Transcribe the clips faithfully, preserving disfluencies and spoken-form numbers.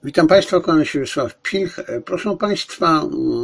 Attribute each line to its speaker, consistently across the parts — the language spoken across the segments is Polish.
Speaker 1: Witam Państwa, kłaniam się Wiesław Pilch. Proszę Państwa,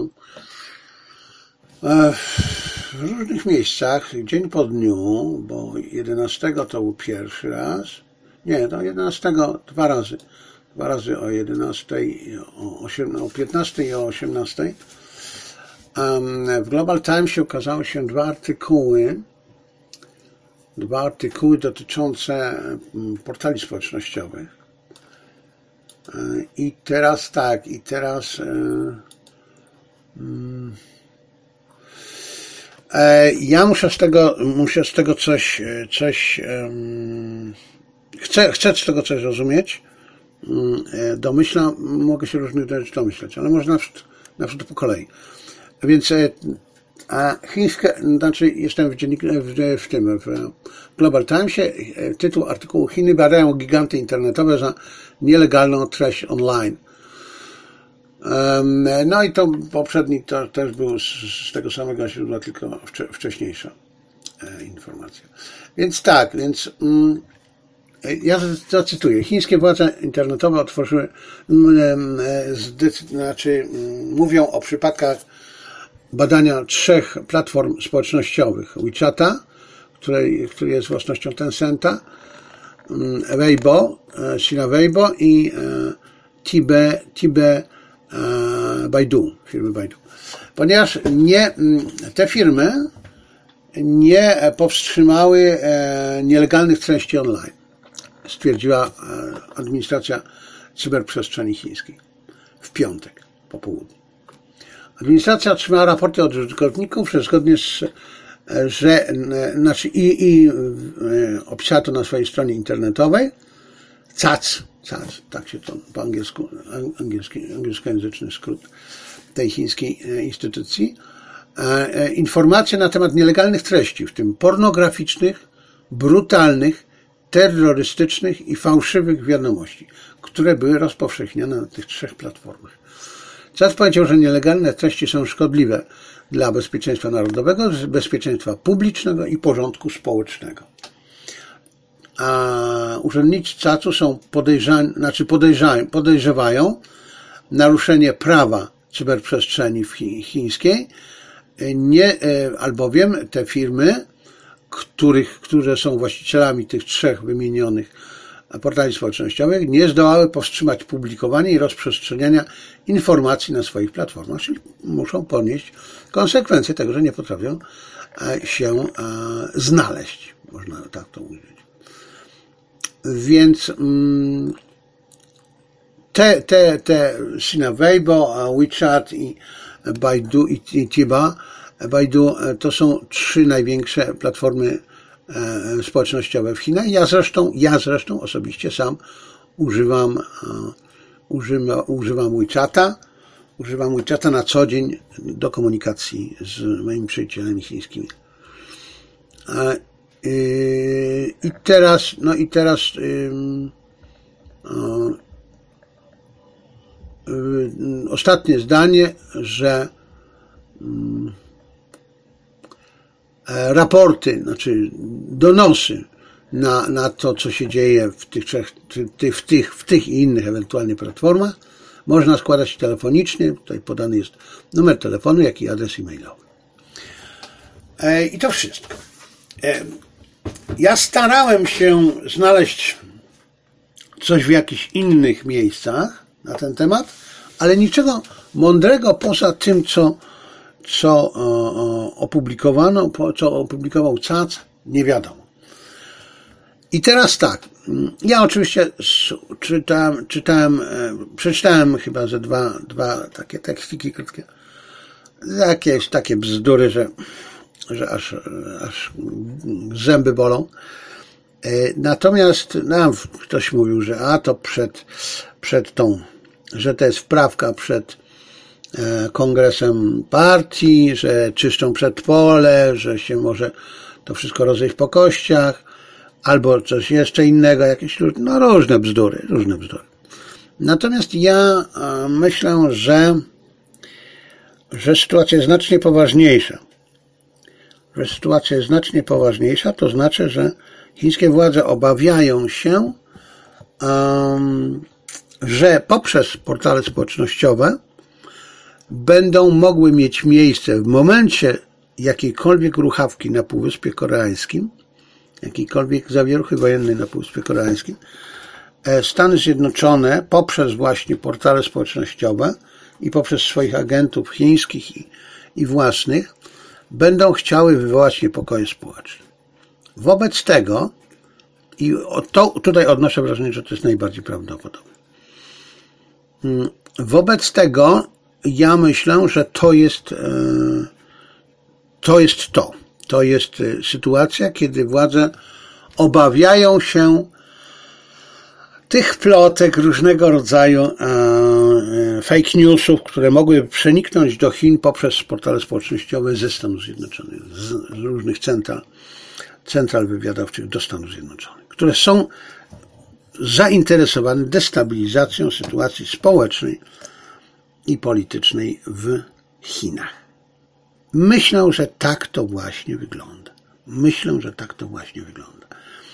Speaker 1: w różnych miejscach, dzień po dniu, bo jedenastego to był pierwszy raz, nie, to jedenastego dwa razy, dwa razy o jedenastej, o, o piętnastej i o osiemnastej. W Global Timesie ukazały się dwa artykuły, dwa artykuły dotyczące portali społecznościowych. I teraz tak, i teraz e, ja muszę z tego, muszę z tego coś, coś um, chcę, chcę z tego coś rozumieć. Domyślam, mogę się różnych rzeczy domyśleć, ale może na przykład, na przykład po kolei. Więc a chińskie, znaczy jestem w, dziennik, w, w tym, w Global Timesie, tytuł artykułu: Chiny badają giganty internetowe za nielegalną treść online. No i to poprzedni to też był z, z tego samego źródła, tylko wcześniejsza informacja. Więc tak, więc ja zacytuję. Chińskie władze internetowe otworzyły, znaczy mówią o przypadkach badania trzech platform społecznościowych: WeChata, który, który jest własnością Tencenta, Weibo, Sina Weibo i Tibe, Tibe Baidu, firmy Baidu. Ponieważ nie, te firmy nie powstrzymały nielegalnych treści online, stwierdziła administracja cyberprzestrzeni chińskiej w piątek po południu. Administracja otrzymała raporty od użytkowników, że zgodnie z, że, znaczy i, i opisała to na swojej stronie internetowej, C A C, C A C, tak się to po angielsku, angielski, angielskojęzyczny skrót tej chińskiej instytucji, informacje na temat nielegalnych treści, w tym pornograficznych, brutalnych, terrorystycznych i fałszywych wiadomości, które były rozpowszechniane na tych trzech platformach. C A C powiedział, że nielegalne treści są szkodliwe dla bezpieczeństwa narodowego, bezpieczeństwa publicznego i porządku społecznego. A urzędnicy C A C u są podejrzani, znaczy podejrzają, podejrzewają naruszenie prawa cyberprzestrzeni chińskiej, nie, albowiem te firmy, których, które są właścicielami tych trzech wymienionych portali społecznościowych, nie zdołały powstrzymać publikowania i rozprzestrzeniania informacji na swoich platformach, czyli muszą ponieść konsekwencje tego, że nie potrafią się znaleźć, można tak to ująć. Więc te, te, te Sina Weibo, WeChat i Baidu i Tiba Baidu to są trzy największe platformy społecznościowe w Chinach. Ja zresztą, ja zresztą osobiście sam używam, używam, używam WeChata, używam WeChata na co dzień do komunikacji z moimi przyjacielami chińskimi. I teraz, no i teraz ostatnie zdanie, że raporty, znaczy donosy na, na to, co się dzieje w tych, trzech, w, tych, w tych i innych ewentualnie platformach, można składać telefonicznie. Tutaj podany jest numer telefonu, jak i adres e-mailowy. I to wszystko. Ja starałem się znaleźć coś w jakichś innych miejscach na ten temat, ale niczego mądrego poza tym, co co opublikowano, co opublikował C A C, nie wiadomo. I teraz tak, ja oczywiście czytałem, czytałem przeczytałem chyba ze dwa, dwa takie tekstiki krótkie, jakieś takie bzdury, że, że aż, aż zęby bolą. Natomiast no, ktoś mówił, że a to przed, przed tą, że to jest wprawka przed kongresem partii, że czyszczą przedpole, że się może to wszystko rozejść po kościach, albo coś jeszcze innego, jakieś no różne bzdury, różne bzdury. Natomiast ja myślę, że, że sytuacja jest znacznie poważniejsza. Że sytuacja jest znacznie poważniejsza, to znaczy, że chińskie władze obawiają się um, że poprzez portale społecznościowe będą mogły mieć miejsce w momencie jakiejkolwiek ruchawki na Półwyspie Koreańskim, jakiejkolwiek zawieruchy wojennej na Półwyspie Koreańskim, Stany Zjednoczone poprzez właśnie portale społecznościowe i poprzez swoich agentów chińskich i, i własnych będą chciały wywołać niepokoje społeczne. Wobec tego, i to, tutaj odnoszę wrażenie, że to jest najbardziej prawdopodobne. Wobec tego ja myślę, że to jest to. Jest to. To jest sytuacja, kiedy władze obawiają się tych plotek, różnego rodzaju fake newsów, które mogły przeniknąć do Chin poprzez portale społecznościowe ze Stanów Zjednoczonych, z różnych central, central wywiadowczych do Stanów Zjednoczonych, które są zainteresowane destabilizacją sytuacji społecznej i politycznej w Chinach. Myślę, że tak to właśnie wygląda. Myślę, że tak to właśnie wygląda.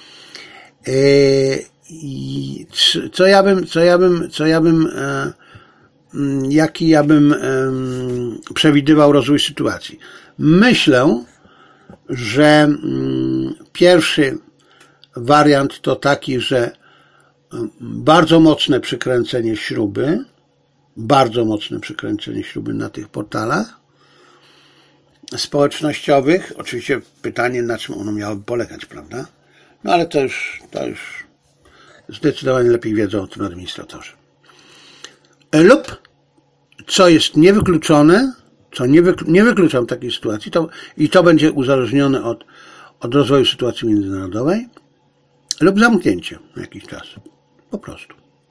Speaker 1: I co ja bym, co ja bym, co ja bym, jaki ja bym przewidywał rozwój sytuacji? Myślę, że pierwszy wariant to taki, że bardzo mocne przykręcenie śruby, bardzo mocne przykręcenie śruby na tych portalach społecznościowych. Oczywiście pytanie, na czym ono miałoby polegać, prawda? No ale to już, to już zdecydowanie lepiej wiedzą o tym administratorzy. Lub, co jest niewykluczone, co nie, wyklu, nie wykluczam takiej sytuacji, to, i to będzie uzależnione od, od rozwoju sytuacji międzynarodowej, lub zamknięcie na jakiś czas. Po prostu.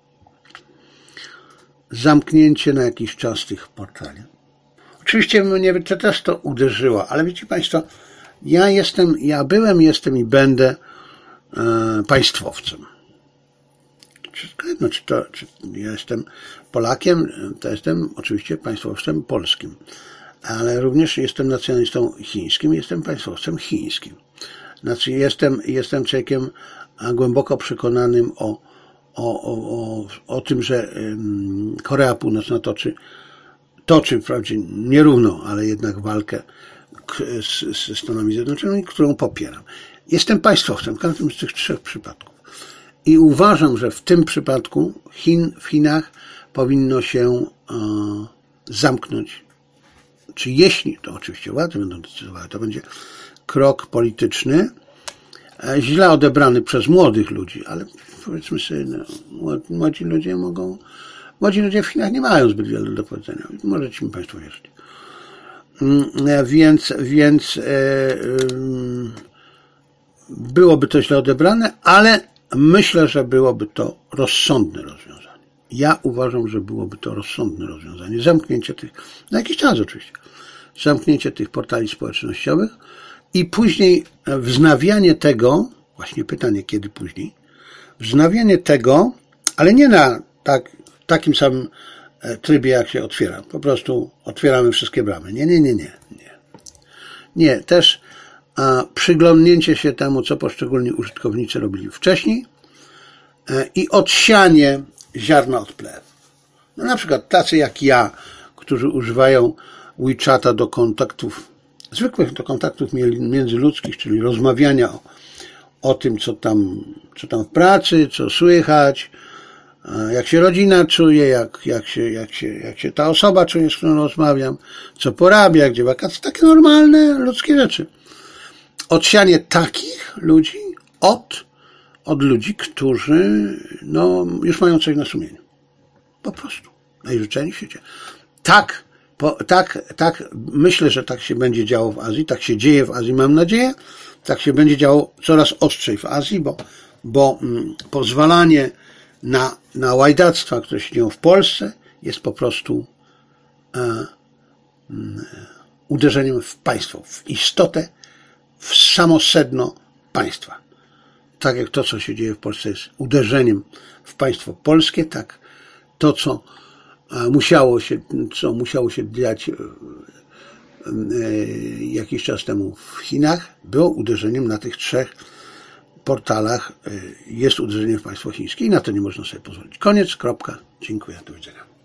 Speaker 1: Zamknięcie na jakiś czas tych portali. Oczywiście mnie to też to uderzyło, ale wiecie Państwo, ja jestem, ja byłem, jestem i będę e, państwowcem. No, czy to, czy ja jestem Polakiem, to jestem oczywiście państwowcem polskim, ale również jestem nacjonalistą chińskim, jestem państwowcem chińskim. Znaczy jestem, jestem człowiekiem głęboko przekonanym o, o, o, o, o tym, że Korea Północna toczy, toczy wprawdzie nierówną, ale jednak walkę z, z Stanami Zjednoczonymi, którą popieram. Jestem państwowcem w każdym z tych trzech przypadków. I uważam, że w tym przypadku Chin, w Chinach powinno się e, zamknąć. Czy jeśli, to oczywiście władze będą decydowały, to będzie krok polityczny, e, źle odebrany przez młodych ludzi, ale powiedzmy sobie, no, młodzi ludzie mogą, młodzi ludzie w Chinach nie mają zbyt wiele do powiedzenia. Możecie mi Państwo wierzyć. E, więc, więc e, e, byłoby to źle odebrane, ale myślę, że byłoby to rozsądne rozwiązanie. Ja uważam, że byłoby to rozsądne rozwiązanie. Zamknięcie tych, na jakiś czas oczywiście, zamknięcie tych portali społecznościowych i później wznawianie tego, właśnie pytanie, kiedy później, wznawianie tego, ale nie na tak, takim samym trybie, jak się otwiera. Po prostu otwieramy wszystkie bramy. Nie, nie, nie, nie. Nie, nie też a przyglądnięcie się temu, co poszczególni użytkownicy robili wcześniej i odsianie ziarna od plew. No na przykład tacy jak ja, którzy używają WeChata do kontaktów, zwykłych do kontaktów międzyludzkich, czyli rozmawiania o, o tym, co tam, co tam w pracy, co słychać, jak się rodzina czuje, jak, jak, się, jak, się, jak się ta osoba czuje, z którą rozmawiam, co porabia, gdzie wakacje, takie normalne ludzkie rzeczy. Odsianie takich ludzi od, od ludzi, którzy no, już mają coś na sumieniu. Po prostu. Najżyczęcej w świecie. Tak, po, tak, tak, myślę, że tak się będzie działo w Azji, tak się dzieje w Azji, mam nadzieję, tak się będzie działo coraz ostrzej w Azji, bo, bo mm, pozwalanie na, na łajdactwa, które się dzieją w Polsce, jest po prostu e, mm, uderzeniem w państwo, w istotę, w samo sedno państwa. Tak jak to, co się dzieje w Polsce, jest uderzeniem w państwo polskie, tak to, co musiało się, co musiało się dziać jakiś czas temu w Chinach, było uderzeniem na tych trzech portalach jest uderzenie w państwo chińskie i na to nie można sobie pozwolić. Koniec, kropka. Dziękuję, do widzenia.